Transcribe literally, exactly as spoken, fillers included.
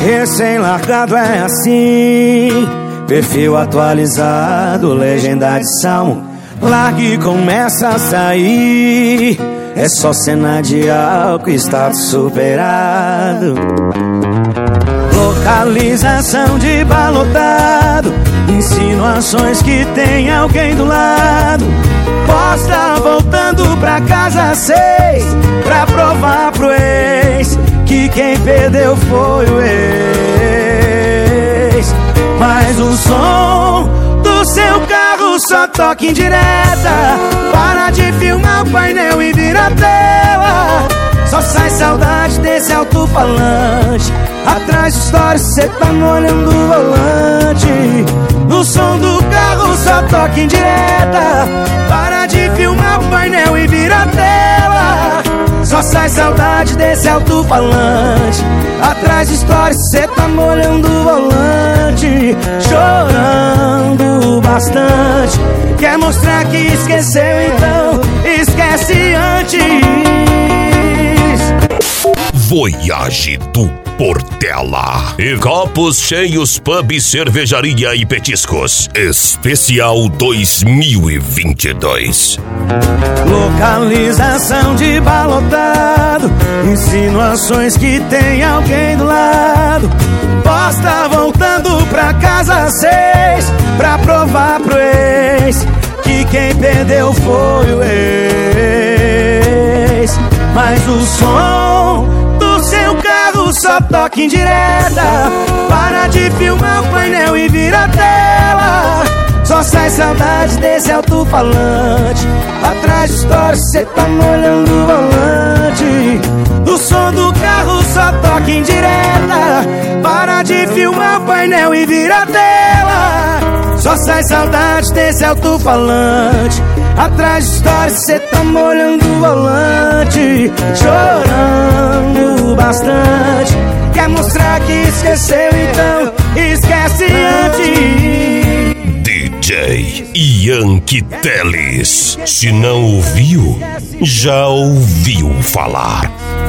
Recém-largado é assim, perfil atualizado, legenda de salmo. Largue e começa a sair, é só cena de álcool, status superado. Localização de balotado, insinuações que tem alguém do lado. Posta voltando pra casa às seis, pra provar pro ex que quem perdeu foi o ex. Mas o som do seu carro só toca em direta. Para de filmar o painel e vira a tela. Só sai saudade desse alto-falante. Atrás de stories cê tá molhando o volante. No som do carro só toca em direta. Para de filmar o painel e vira a tela. Só sai saudade desse alto-falante. Atrás de stories cê tá molhando o volante. Chorando bastante. Quer mostrar que esqueceu, então esquece antes. Voyage do Portela. E copos cheios, pub, cervejaria e petiscos. Especial dois mil e vinte e dois. Localização de balotado, insinuações que tem alguém do lado. Posta voltando pra casa às seis, pra provar pro ex que quem perdeu foi o ex. Mas o som do seu carro só toca em direta. Para de filmar o painel e vira a tela. Só sai saudade desse alto-falante. Atrás de stories cê tá molhando o volante. O som do carro só toca em direta. Para de filmar o painel e vira a tela. Só sai saudade desse alto-falante. Atrás de stories cê tá molhando o volante. Chorando bastante. Quer mostrar que esqueceu, então esquece antes. D J Yankee Teles. Se não ouviu, já ouviu falar.